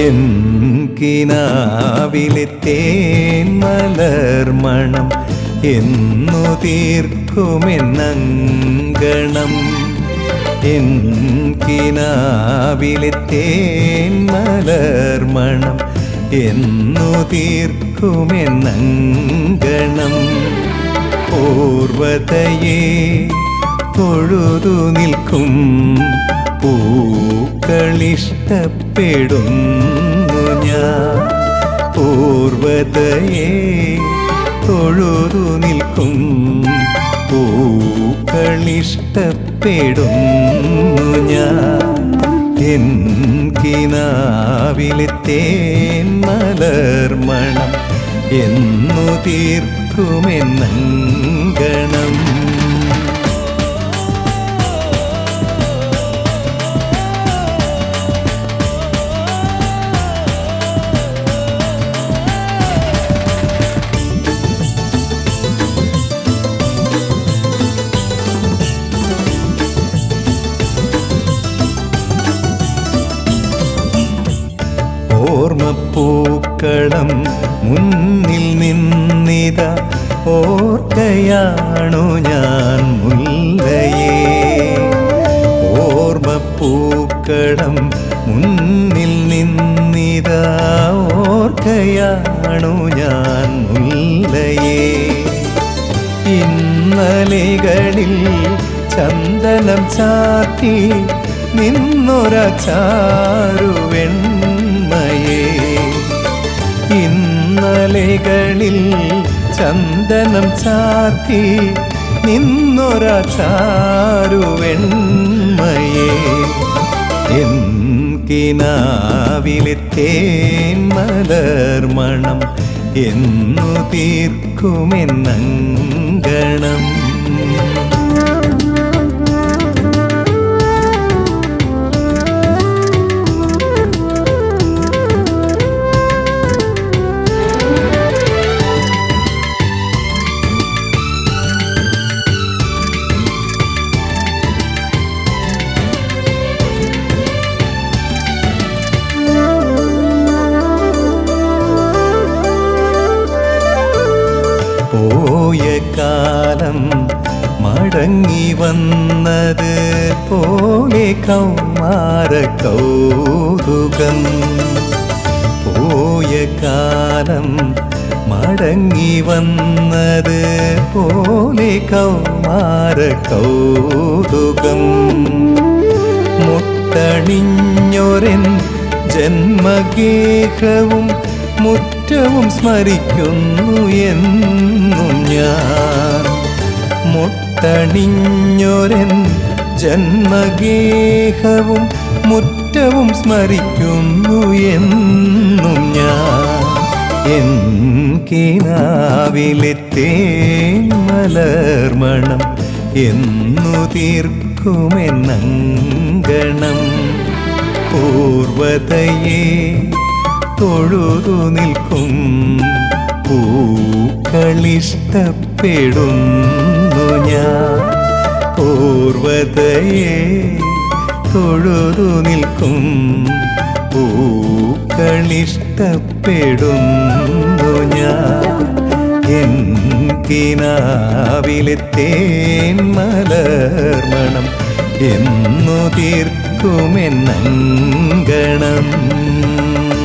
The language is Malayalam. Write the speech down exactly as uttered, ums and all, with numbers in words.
എൻ കിനാവിലെ തേൻ മലർമണം എന്നു തീർക്കുമെന്നങ്കണം. എൻ കിനാവിലെ തേൻ മലർമണം എന്നു തീർക്കുമെന്നങ്കണം. പൂർവതയെ തൊഴുതു നിൽക്കും പൂക്കളിഷ്ടപ്പെടുന്നു ഞാൻ. പൂർവതയെ തൊഴുതു നിൽക്കും പൂക്കളിഷ്ടപ്പെടുന്നു ഞാൻ. എൻ കിനാവിലെ തേൻ മലർമണം എന്നു തീർക്കുമെന്നങ്കണം. ഓർമ്മപ്പൂക്കളം മുന്നിൽ നിന്നിത ഓർക്കയാണു ഞാൻ മുല്ലയേ. ഓർമ്മപ്പൂക്കളം മുന്നിൽ നിന്നിത ഓർക്കയാണു ഞാൻ മുല്ലയേ. ഇന്നലെകളിൽ ചന്ദനം ചാത്തി നിന്നൊര ചാരുവെണ്മയേ. ഇന്നലെകളിൽ ചന്ദനം ചാത്തി നിന്നൊര ചാരുവെണ്മയേ. എൻ കിനാവിലെ തേൻ മലർമണം എന്നു തീർക്കുമെന്നങ്കണം. പോയ കാലം മടങ്ങി വന്നത് പോലെ കൗമാര കൗതുകം. പോയ കാലം മടങ്ങി വന്നത് പോലെ കൗമാര കൗതുകം. മുത്തണിഞ്ഞൊരൻ ജന്മഗേഹവും മുറ്റവും സ്മരിക്കുന്നു എന്നും ഞാൻ. മുട്ടണിഞ്ഞൊരൻ ജന്മഗേഹവും മുറ്റവും സ്മരിക്കുന്നു എന്നും ഞാൻ. എൻ കിനാവിലെ തേൻ മലർമണം എന്നു തീർക്കുമെന്നങ്കണം. പൂർവതയെ തൊഴുതു നിൽക്കും പൂക്കളിഷ്ടപ്പെടുന്നു ഞാൻ. പൂർവതയെ തൊഴുതു നിൽക്കും പൂക്കളിഷ്ടപ്പെടുന്നു ഞാൻ. എൻ കിനാവിലെ തേൻ മലർമണം എന്നു തീർക്കുമെന്നങ്കണം.